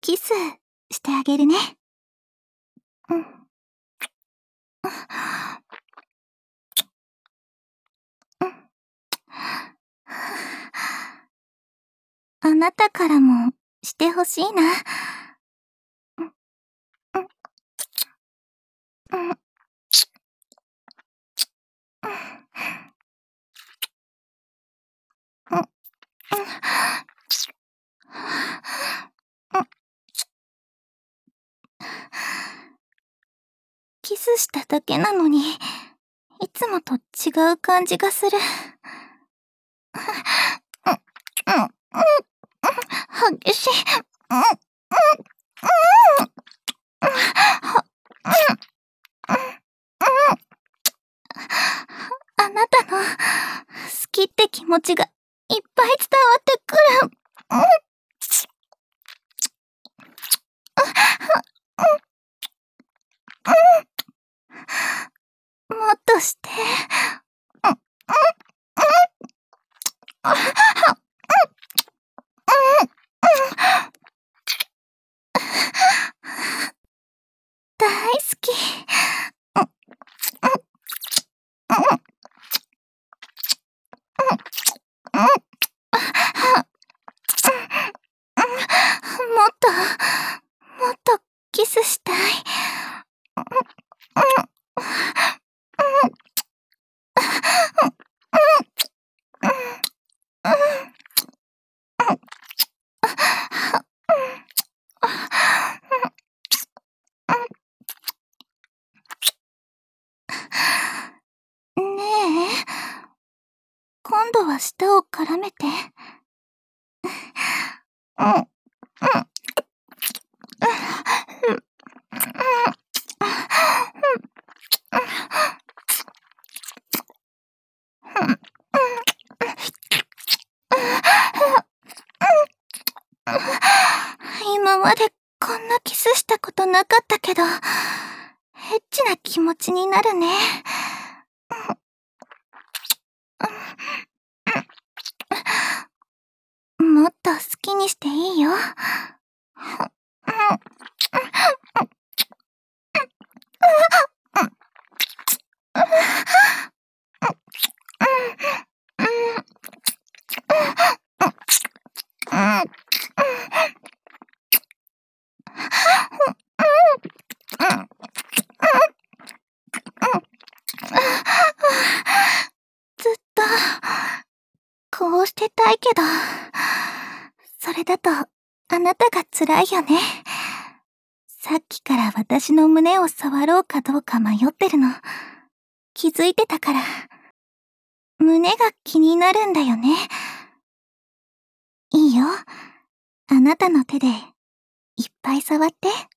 キスしてあげるね。うん。あなたからもしてほしいな。キスしただけなのに、いつもと違う感じがする。激しい。あなたの好きって気持ちがいっぱい伝わってくる。もっとして。大好き。もっとキスしたい。ねえ、今度は舌を絡めて。今までこんなキスしたことなかったけど、エッチな気持ちになるね。もっと好きにしていいよ。ずっと、こうしてたいけど、それだと、あなたが辛いよね。さっきから私の胸を触ろうかどうか迷ってるの。気づいてたから。胸が気になるんだよね。いいよ。あなたの手で、いっぱい触って。